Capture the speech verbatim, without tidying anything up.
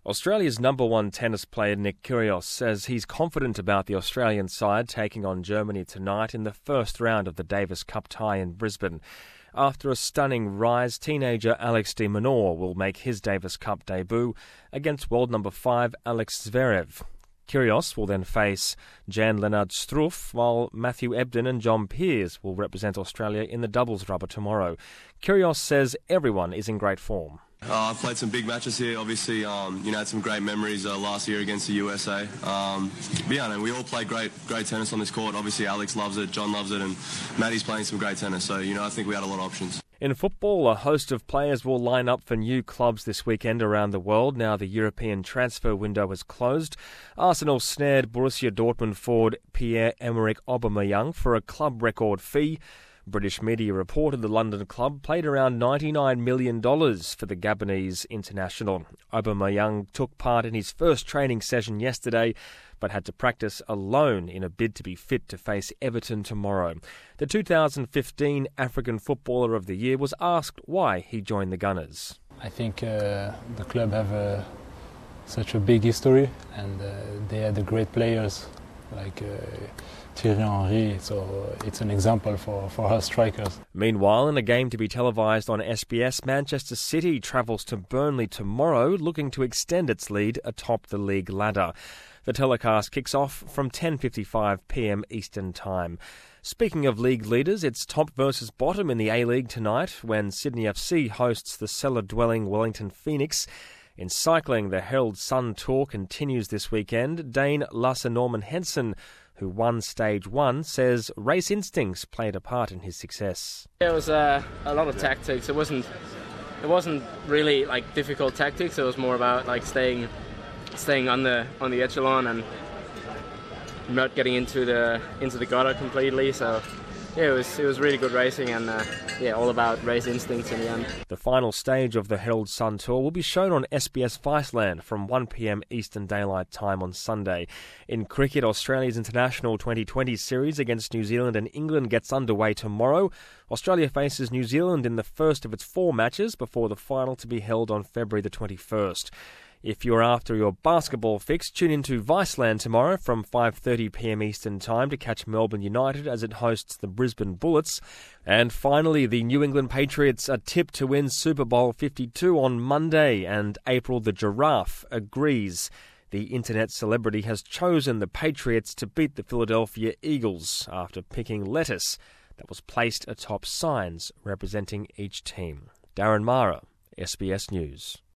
Australia's number one tennis player Nick Kyrgios says he's confident about the Australian side taking on Germany tonight in the first round of the Davis Cup tie in Brisbane. After a stunning rise, teenager Alex de Minaur will make his Davis Cup debut against world number five Alex Zverev. Kyrgios will then face Jan-Lennard Struff, while Matthew Ebden and John Peers will represent Australia in the doubles rubber tomorrow. Kyrgios says everyone is in great form. Uh, I've played some big matches here. Obviously, um, you know, had some great memories uh, last year against the U S A. Um, but yeah, no, we all play great, great tennis on this court. Obviously, Alex loves it, John loves it, and Matty's playing some great tennis. So, you know, I think we had a lot of options. In football, a host of players will line up for new clubs this weekend around the world now the European transfer window has closed. Arsenal snared Borussia Dortmund forward Pierre-Emerick Aubameyang for a club record fee. British media reported the London club paid around ninety-nine million dollars for the Gabonese international. Aubameyang took part in his first training session yesterday, but had to practice alone in a bid to be fit to face Everton tomorrow. The two thousand fifteen African Footballer of the Year was asked why he joined the Gunners. I think uh, the club have uh, such a big history, and uh, they had the great players like uh, Thierry Henry, so it's an example for, for us strikers. Meanwhile, in a game to be televised on S B S, Manchester City travels to Burnley tomorrow, looking to extend its lead atop the league ladder. The telecast kicks off from ten fifty-five p m Eastern Time. Speaking of league leaders, it's top versus bottom in the A-League tonight when Sydney F C hosts the cellar-dwelling Wellington Phoenix. In cycling, the Herald Sun Tour continues this weekend. Dane Lasse Norman Henson, who won stage one, says race instincts played a part in his success. It was uh, a lot of tactics. It wasn't it wasn't really like difficult tactics. It was more about like staying staying on the on the echelon and not getting into the into the gutter completely. So yeah, it was it was really good racing, and uh, yeah, all about race instincts in the end. The final stage of the Herald Sun Tour will be shown on S B S Viceland from one p m Eastern Daylight Time on Sunday. In cricket, Australia's International twenty twenty series against New Zealand and England gets underway tomorrow. Australia faces New Zealand in the first of its four matches before the final to be held on February the twenty-first. If you're after your basketball fix, tune into Viceland tomorrow from five thirty p m Eastern Time to catch Melbourne United as it hosts the Brisbane Bullets. And finally, the New England Patriots are tipped to win Super Bowl fifty-two on Monday, and April the Giraffe agrees. The internet celebrity has chosen the Patriots to beat the Philadelphia Eagles after picking lettuce that was placed atop signs representing each team. Darren Mara, S B S News.